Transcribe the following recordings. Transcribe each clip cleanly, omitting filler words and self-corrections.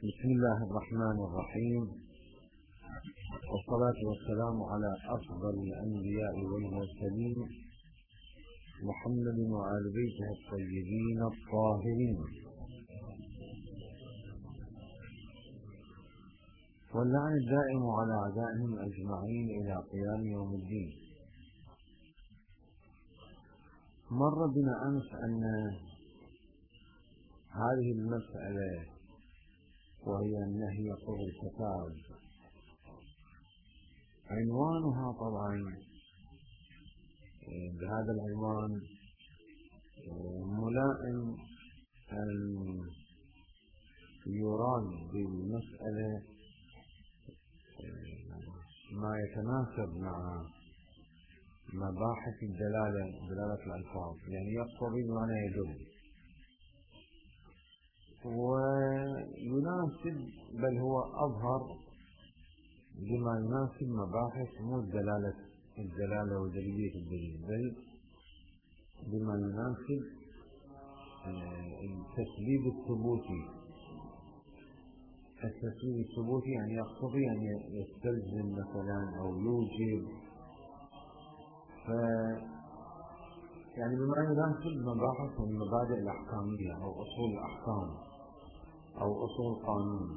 بسم الله الرحمن الرحيم، والصلاة والسلام على أفضل الأنبياء والمرسلين محمد وآل بيته الطيبين الطاهرين، واللعن الدائم على أعدائهم أجمعين إلى قيام يوم الدين. مر بنا أمس أن هذه المسألة وهي النهي عن الفساد عنوانها طبعا بهذا العنوان ملائم أن يراد بالمسألة ما يتناسب مع مباحث دلالة الألفاظ، يعني يقتضي بمعنى يدل ويناسب، بل هو أظهر بما يناسب مباحث مو الدلالة ودليلية الدليل، بل بما يناسب التسبيب الثبوتي. التسبيب الثبوتي يعني يقتضي أن يستلزم مثلا أو يوجب، يعني بما يناسب مباحث المبادئ الأحكامية أو أصول الأحكام أو أصول القانون.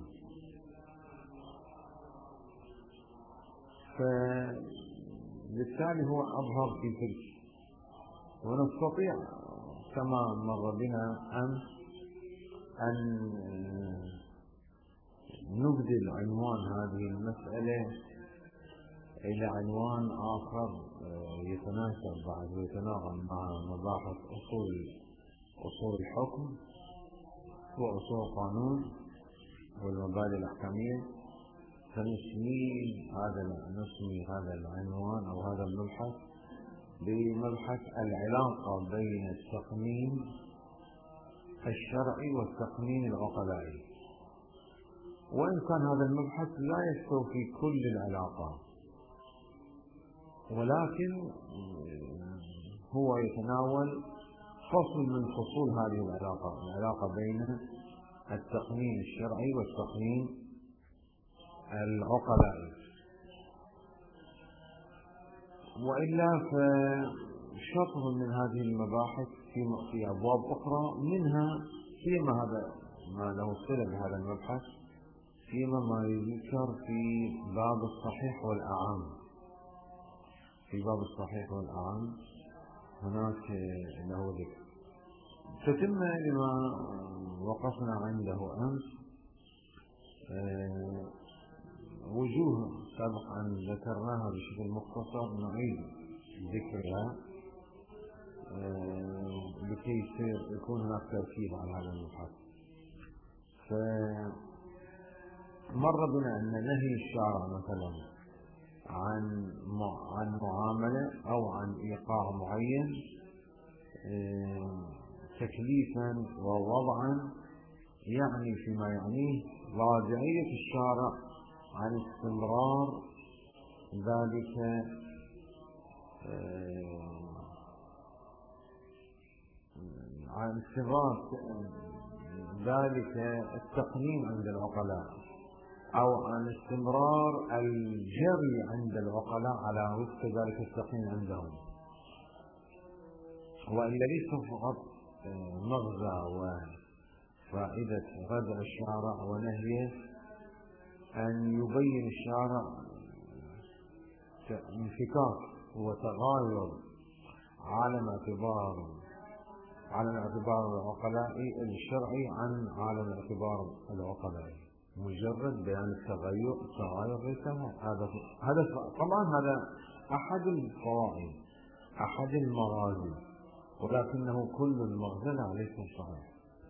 فبالتالي هو أظهر في تلك، ونستطيع كما مر بنا أن نبدل عنوان هذه المسألة إلى عنوان آخر يتناسب بعد ويتناغم مع مباحث أصول الحكم وأصول القانون والمبادئ الأحكامية. فنسمي هذا العنوان أو هذا المبحث بمبحث العلاقة بين التقنين الشرعي والتقنين العقلائي، وإن كان هذا المبحث لا يستوفي كل العلاقة، ولكن هو يتناول فصل من فصول هذه العلاقة بين التقنين الشرعي والتقنين العقلائي. وإلا فشطر من هذه المباحث في أبواب أخرى، منها فيما هذا ما له صلة بهذا المبحث، فيما ما يذكر في باب الصحيح والأعام. في باب الصحيح والأعام هناك له ذكر. تتم لما وقفنا عنده أمس وجوه سابقا ذكرناها بشكل مختصر، نعيد ذكرها لكي يكون هناك تركيز على هذا المبحث. فمر بنا أن نهي الشارع مثلا عن معاملة أو عن إيقاع معين تكليفا ووضعا، يعني فيما يعنيه راجعية الشارع عن استمرار ذلك التقنين عند العقلاء، أو عن استمرار الجري عند العقلاء على وفق ذلك التقنين عندهم. وإلا ليس فقط مغزى وفائدة ردع الشارع ونهيه أن يبين الشارع انفكاك وتغاير عالم اعتبار العقلاء الشرعي عن عالم اعتبار العقلاء. مجرد بيان التغير ليس هذا طبعا هذا أحد الفوائد، أحد المغازي، ولكنه كل المغزى ليس صحيح.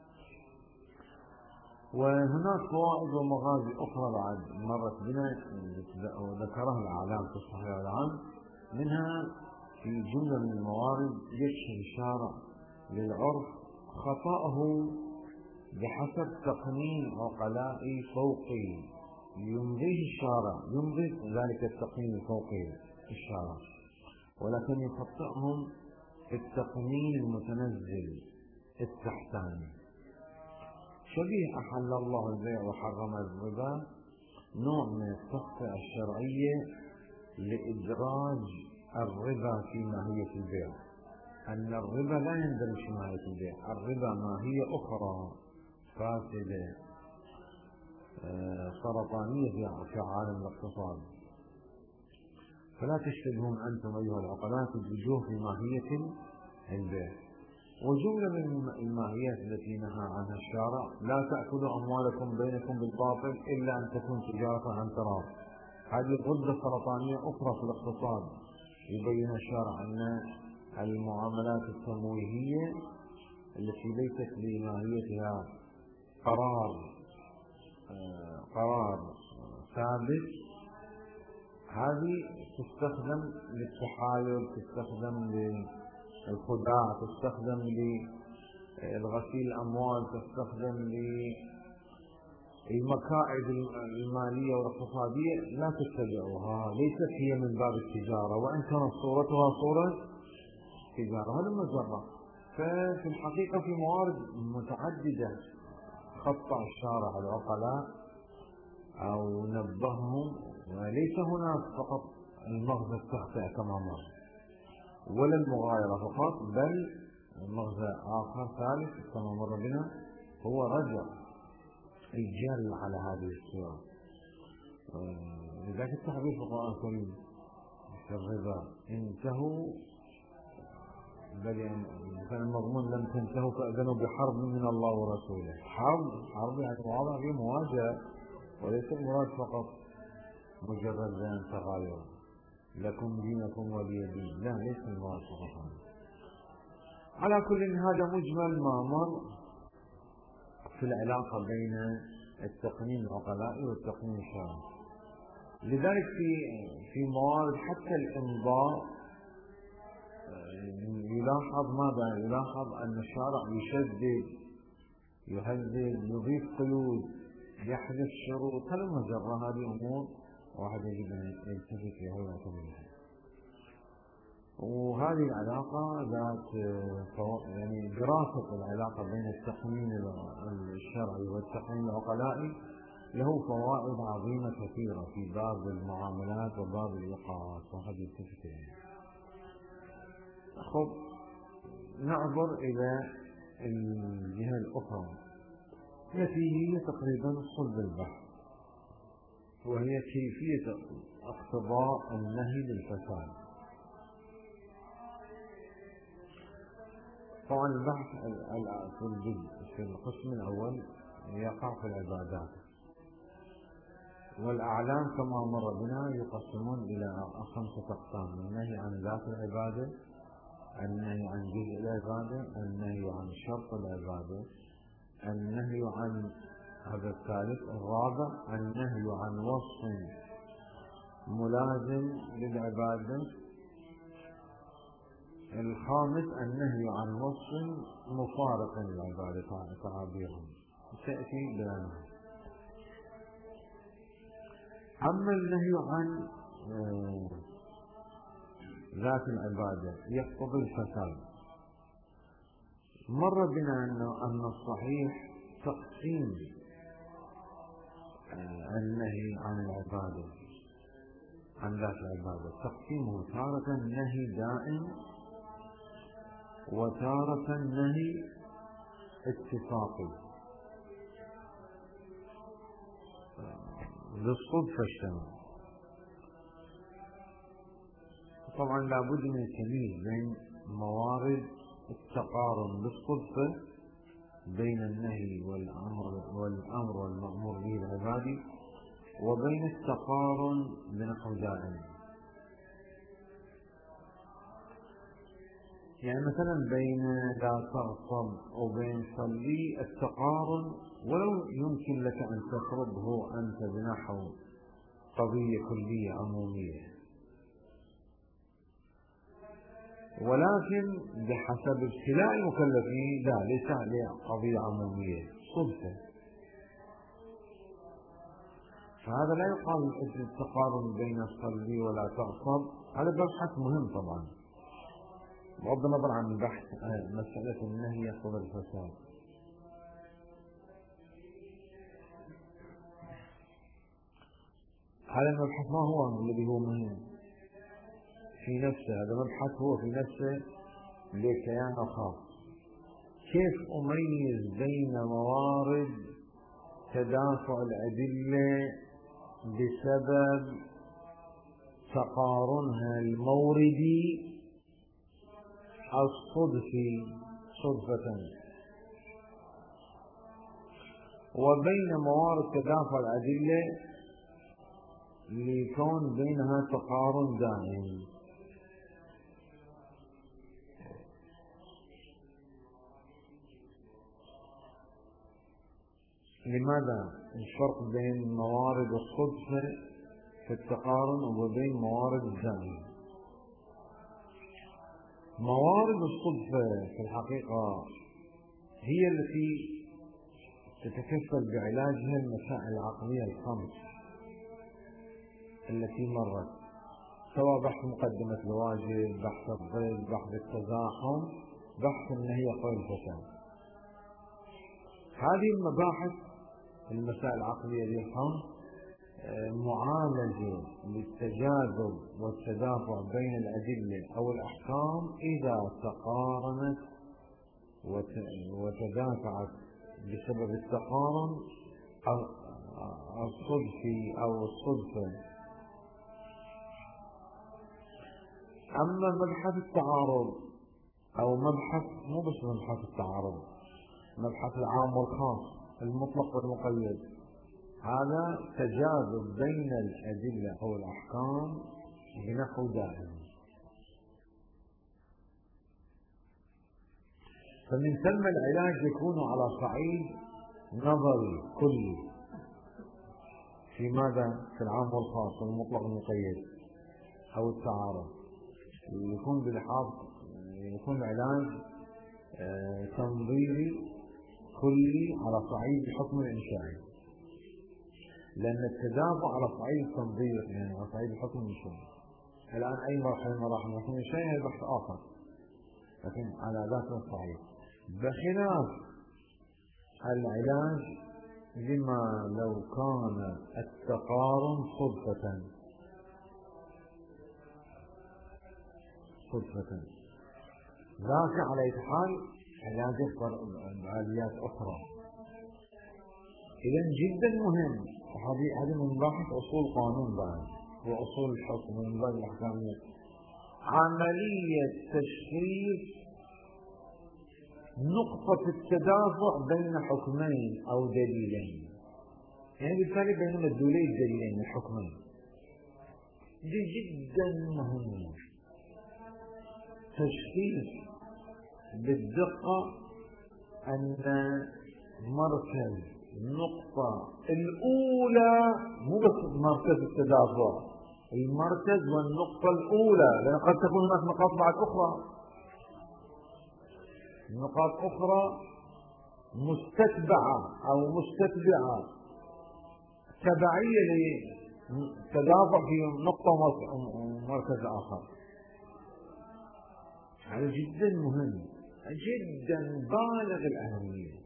وهناك فوائد ومغازي أخرى بعد مرت بنا وذكرها الأعلام في الصحيح والعام. منها في جملة من الموارد يشهر الشارع للعرف خطأه بحسب تقنين عقلائي فوقي يمضيه ذلك التقنين الفوقي في الشارع، ولكن يخطئهم في التقنين المتنزل التحتاني. شبيه أحل الله البيع وحرم الربا نوع من التخطئة الشرعية لإدراج الربا في ماهية البيع، أن الربا لا يندرج في ماهية البيع، الربا ماهية أخرى فاسدة سرطانية في عالم الاقتصاد. فلا تشتبهون أنتم أيها العقلاء تدرجوه في ماهية البيع. وجملة من الماهيات التي نهى عنها الشارع: لا تأكلوا أموالكم بينكم بالباطل إلا أن تكون تجارة عن تراض. هذه غدة سرطانية أخرى في الاقتصاد. يبين الشارع أن المعاملات التمويهية التي ليست بماهيتها قرار ثابت، هذه تستخدم للتحايل، تستخدم للخداع، تستخدم لغسيل الأموال، تستخدم للمكائد المالية والاقتصادية. لا تتبعوها، ليست هي من باب التجارة، وإن كانت صورتها صورة تجارة. هذا مجرد. ففي الحقيقة في موارد متعددة خطأ الشارع العقلاء أو نبههم، وليس هنا فقط المغزى التخطئة كما مر، ولا المغايرة فقط، بل مغزى آخر ثالث كما مر بنا هو رجع الجل على هذه الصورة. لذلك التعبير في القرآن الكريم في الربا: انتهوا، بل كان المضمون لم تنتهوا فأذنوا بحرب من الله ورسوله. حرب يعني واضح في مواجهة، وليس المراد فقط مجرد بيان تغاير لكم دينكم ولي دين، لا، ليس المراد فقط. على كل هذا مجمل ما مر في العلاقة بين التقنين العقلائي والتقنين الشرعي. لذلك في موارد حتى الإمضاء يلاحظ ماذا؟ يلاحظ أن الشارع يشدد، يهذب، يضيف قيود، يحذف شروط. هذا مجرى. هذه أمور واحد يجب أن يلتفت لها ويعتبرها. وهذه العلاقة ذات يعني دراسة العلاقة بين التقنين الشرعي والتقنين العقلائي له فوائد عظيمة كثيرة في باب المعاملات وباب الإيقاعات، واحد يلتفت لها. خب، نعبر إلى الجهة الأخرى التي هي تقريبا صلب البحث، وهي كيفية اقتضاء النهي للفساد. طبعا البحث في القسم الأول يقع في العبادات، والأعلام كما مر بنا يقسمون إلى 5 أقسام: النهي عن ذات العبادة، النهي عن جزء العبادة، النهي عن شرط العبادة، النهي عن هذا الثالث، الرابع النهي عن وصف ملازم للعبادة، الخامس النهي عن وصف مفارق للعبادة تعابيرهم تأتي بيانها. أما النهي عن ذات العبادة يقتضي الفساد. مر بنا أن الصحيح تقسيم النهي عن العبادة عن ذات العبادة، تقسيمه تارة نهي دائم وتارة نهي اتفاقي بالصدفة الشمال. طبعا لابد من التمييز بين موارد التقارن بالصدفة بين النهي والأمر والمأمور به العبادي، وبين التقارن بنحو دائم. يعني مثلا بين لا تغصب وبين صلي التقارن، ولو يمكن لك أن تقربه أنت بنحو قضية كلية عمومية، ولكن بحسب ابتلاء المكلفين لا، ليس عليه قضية عمومية، صدفة. فهذا لا يقال التقارن بين الصلي ولا تغصب. هذا بحث مهم طبعا بغض النظر عن بحث مسألة النهي يقتضي الفساد. هذا المبحث ما هو الذي هو مهم في نفسه، هذا مبحث هو في نفسه لكيان خاص. كيف أميز بين موارد تدافع الأدلة بسبب تقارنها الموردي الصدفي صدفة، وبين موارد تدافع الأدلة ليكون بينها تقارن دائم. لماذا الفرق بين موارد الصدفة في التقارن وبين موارد الدائم؟ موارد الصدفة في الحقيقة هي التي تتكفل بعلاجها المسائل العقلية الخمس التي مرت، سواء بحث مقدمة الواجب، بحث الضد، بحث التزاحم، بحث النهي عن الفساد. هذه المباحث المسائل العقلية الخمس معالجة للتجاذب والتدافع بين الأدلة أو الأحكام إذا تقارنت وتدافعت بسبب التقارن الصدفي أو الصدفة. أما مبحث التعارض أو مبحث مو بس مبحث التعارض، مبحث العام والخاص، المطلق والمقيد، هذا تجاذب بين الأدلة أو الأحكام بنحو دائم. فمن ثم العلاج يكون على صعيد نظري كلي في ماذا؟ في العام والخاص والمطلق والمقيد أو التعارض. يكون بلحاظ يكون العلاج تنظيري كلي على صعيد الحكم الإنشائي، لأن التدافع على صعيد التنظير يعني على صعيد الحكم الإنشائي. الآن أي مرحلة من مراحل الحكم الإنشائي هي بحث آخر، لكن على ذات الصعيد، بخلاف العلاج لما لو كان التقارن صدفة. ذاك على أي حال علاج بعاليات أخرى. إذن جدا مهم، هذه من مباحث أصول قانون بعد وأصول الحكم من باب الأحكامية، عملية تشخيص نقطة التدافع بين حكمين أو دليلين، يعني بالتالي بين مدلولي الدليلين الحكمين. دي جدا مهم، تشخيص بالدقة أن مركز النقطة الأولى مو بس مركز التدافع، المركز والنقطة الأولى، لأن قد تكون هناك نقاط بعد أخرى، نقاط أخرى مستتبعة أو مستتبعة تبعية لتدافع في نقطة ومركز آخر. هذا جدا مهم، جدا بالغ الأهمية،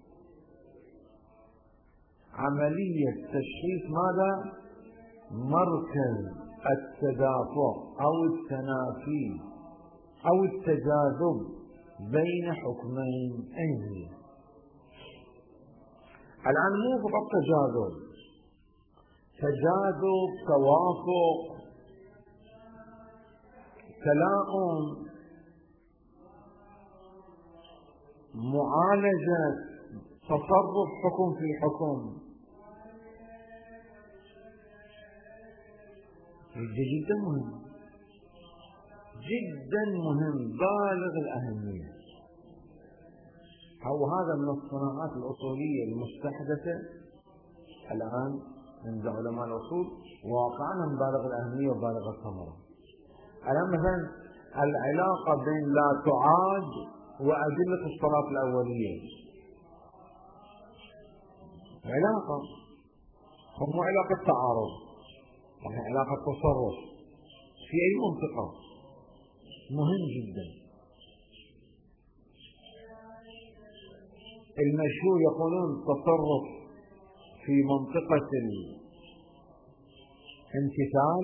عملية تشخيص ماذا؟ مركز التدافع أو التنافي أو التجاذب بين حكمين. أين الآن مو فقط تجاذب، توافق، تلاؤم، معالجة، تصرف حكم في حكم، جدا مهم، جدا مهم، بالغ الأهمية. هذا من الصناعات الأصولية المستحدثة الآن عند علماء الأصول، واقعا بالغ الأهمية وبالغ الثمرة. الآن مثلا العلاقة بين لا تعاد وأدلة الصلاة الأولية، علاقة مو علاقة تعارض، يعني علاقة تصرف في أي منطقة، مهم جدا. المشهور يقولون تصرف في منطقة امتثال،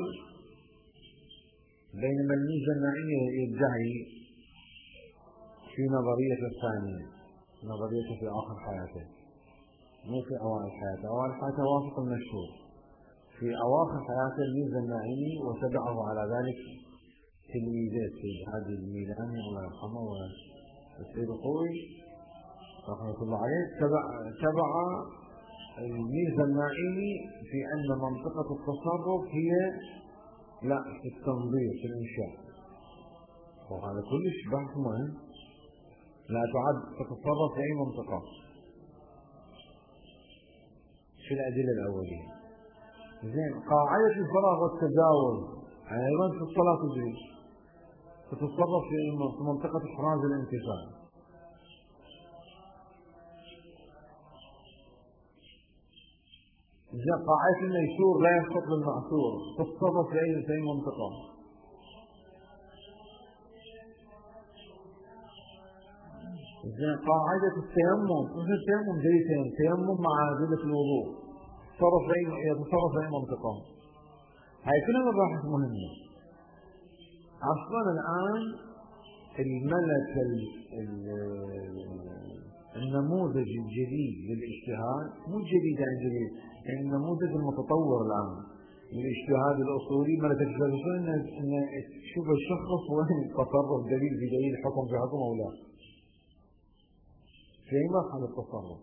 بينما الميزة النوعية يدعي في نظرية الثانية، نظريته في آخر حياته مو في أوائل حياته. أوائل حياته وافق المشهور، في أواخر حياته الميزة النوعية وتبعه على ذلك تلميذه السيد هادي الميلاني الله يرحمه والسيد الخوي رحمة الله عليه، تبع الميزة النوعية في أن منطقة التصرف هي لا في التنظير في الإنشاء، وهذا كلش بحث مهم. لا تعد تتصرف في أي منطقة. في الأدلة الأولية زين. قاعدة الفراغ والتجاوز أيضا في الصلاة تجري، تتصرف في منطقة إحراز الانتفاع. زين. قاعدة الميسور لا يسقط للمعسور، تتصرف في أي منطقة. زين. قاعدة التيمم، مثل التيمم جريتين، تيمم مع أدلة الوضوء، يتصرف في أي منطقة. هاي كلها مباحث مهمة. أصلا الآن الملك النموذج الجديد للاجتهاد، مو الجديد يعني جديد، يعني النموذج المتطور الآن للاجتهاد الأصولي ملك الفلسفة إن شوف الشخص وين تصرف دليل في دليل، حكم في حكم أو لا، في أي مرحلة التصرف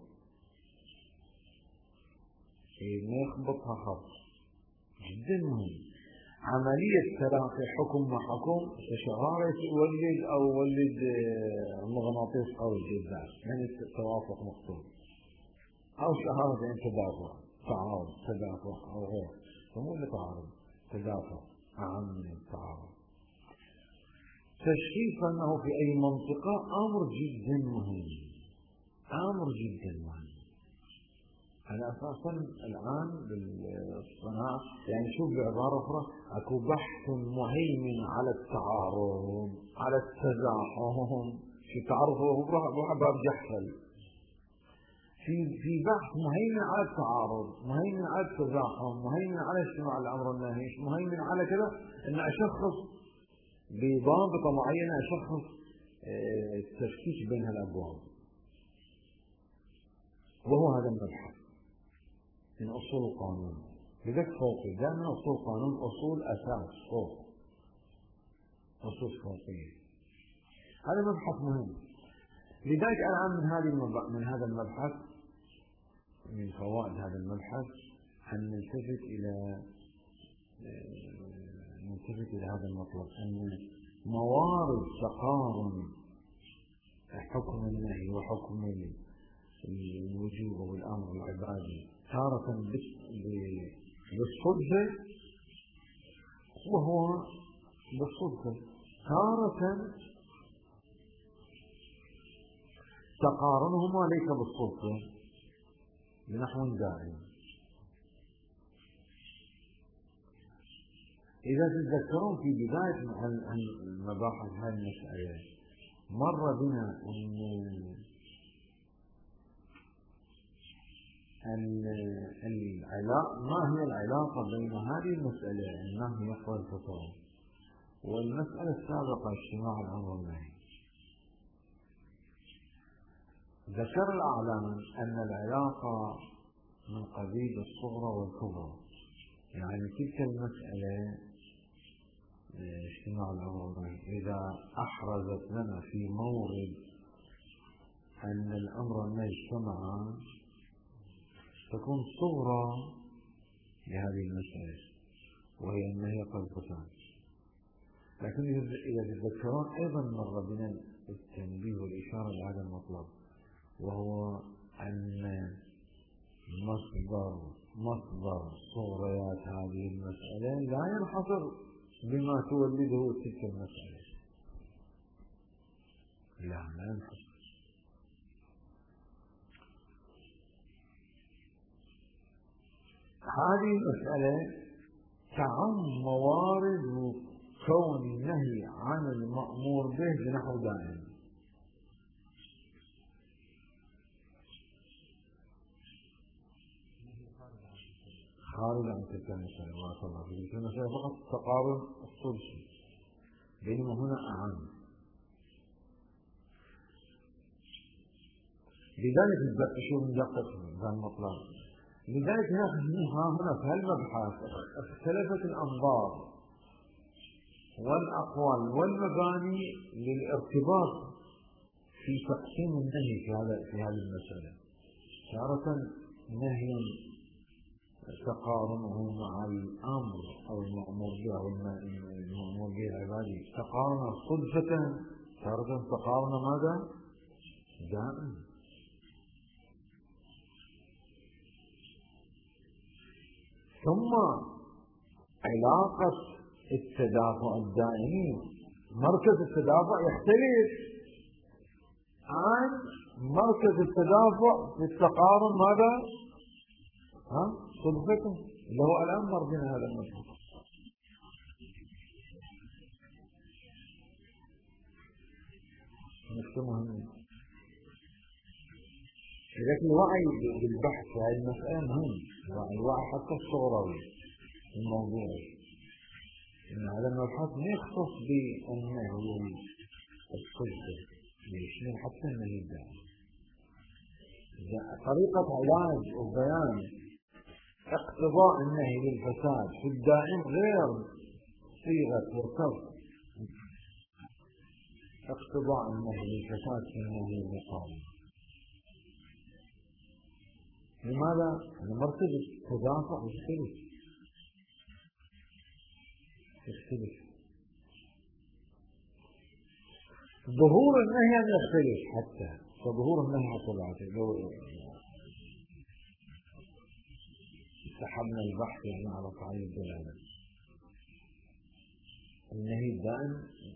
ما يخبطها خط جدا مهم. عملية تلاقي حكم مع حكم شغالة تولد أو ولد مغناطيس قوي جدا، يعني توافق مقصود، أو شهادة يعني تدافع، تعارض تدافع أو غير، فمو تعارض تدافع أهم من التعارض. تشخيص أنه في أي منطقة أمر جدا مهم، أمر جدا مهم. على أساسا الآن بالصناعة يعني شوف بعبارة أخرى أكو بحث مهيمن على التعارض، على التزاحم، في تعارض روح باب جحفل، في بحث مهيمن على التعارض، مهيمن على التزاحم، مهيمن على اجتماع الأمر والنهي، مهيمن على كذا، أن أشخص بضابطة معينة، أشخص التشكيك بين الأبواب، وهو هذا المبحث من أصول القانون. لذلك فوقي دائما أصول القانون أصول أساس فوق، أصول فوقية. هذا مبحث مهم. لذلك الآن من هذا المبحث، من فوائد هذا المبحث أن نلتفت إلى هذا المطلب، أن موارد تقارن حكم النهي وحكم الوجوب والأمر العبادي تارة بالصدفة، وهو بالصدفة تارة تقارنهما ليس بالصدفة بنحو دائم. إذا تتذكرون في بداية مباحث هذه المسألة مر بنا ما هي العلاقة بين هذه المسألة النهي والفطور والمسألة السابقة اجتماع الأمر والنهي. ذكر الأعلام أن العلاقة من قبيل الصغرى والكبرى، يعني تلك المسألة اجتماع الأمر والنهي إذا أحرزت لنا في مورد أن الأمر والنهي اجتمعا تكون صغرى لهذه المسألة، وهي النهي والقتال. لكن إذا تذكرون أيضا مر بنا التنبيه والإشارة لهذا المطلب، وهو أن مصدر صغريات هذه المسألة لا ينحصر بما تولده تلك المسألة، لا ينحصر. هذه المسألة تعم موارد كون النهي عن المأمور به بنحو دائم. خارج عن تلك المسألة. بارك الله فيك. تلك المسألة فقط تقارن الصلصي، بينما هنا أعم. لذلك شو ندقق في المطلب. لذلك هنا في هالمبحث اختلفت الأنظار والأقوال والمباني للارتباط في تقسيم النهي في هذه المسألة. تارة نهي تقارنه مع الأمر أو المأمور به أو المأمور به العبادي تقارن صدفة، تارة تقارن ماذا؟ دائم. ثم علاقة التدافع الدائمي، مركز التدافع يختلف عن مركز التدافع في التقارن ماذا؟ صدفته اللي هو الآن مر بنا هذا المشهد. نقطة مهمة. لكن الوعي بالبحث في هذه المسألة مهم، الوعي حتى الصغروي الموضوعي، إن هذا المبحث ما يختص بالنهي الصدفة، يشمل حتى النهي الدائم. طريقة علاج وبيان اقتضاء النهي للفساد في الدائم غير صيغة وصف اقتضاء النهي للفساد في النهي المقابل. لماذا؟ لأن مركز التدافع يختلف. ظهور النهي أن يختلف حتى، فظهور النهي حتى بعد لو سحبنا البحث يعني على صعيد الدلالة، النهي الدائم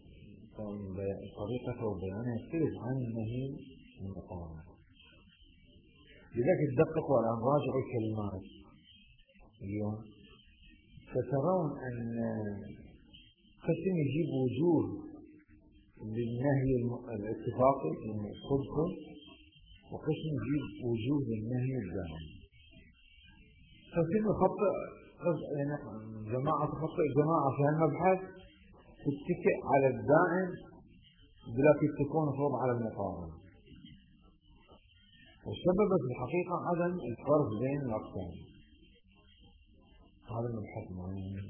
طريقته وبيانه يختلف عن النهي المقارن. لذلك تدققوا على راجع الكلمات اليوم سترون أن قسم يجيب وجوه للنهي الاتفاقي الصدفة، وقسم يجيب وجوه للنهي الدائم. فكيف نخطئ يعني جماعة تخطئ جماعة في هالمبحث تتكئ على الدائم بلا تكون فوض على المقارنة، وسبب في الحقيقة عدم الفرق بين الأقسام. هذا المبحث مهم.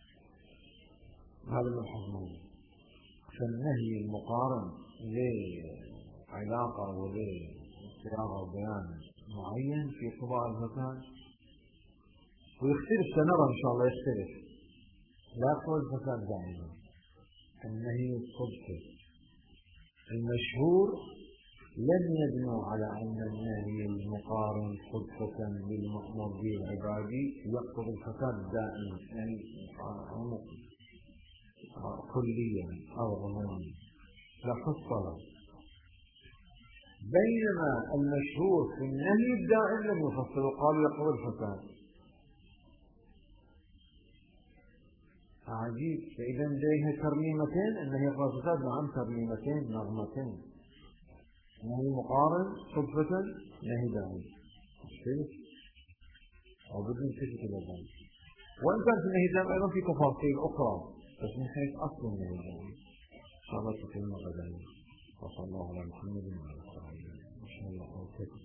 فالنهي المقارن لعلاقة ولصياغة وبيان معين في قضاء الفساد، ويختلف سنرى إن شاء الله يختلف، لا يقوى الفساد دائما. النهي الصدفي المشهور لم يبنوا على أن النهي المقارن صدفة للمأمور به العبادي يقتضي الفساد دائما، يعني كليا أو عموما، لا حصل. بينما المشهور في النهي الدائم لم يفصل وقالوا يقتضي الفساد. عجيب. فإذا لديها ترميمتين، النهي يقتضي الفساد، نعم ترميمتين نغمتين، نهي مقارن صدفة نهي دائم أو بدون تلك الأدوات. وإن كان في النهي الدائم أيضا في تفاصيل أخرى، بس من حيث أصل النهي الدائم إن شاء الله تكلمنا غدا. وصلى الله على محمد وعلى آله وصحبه وسلم.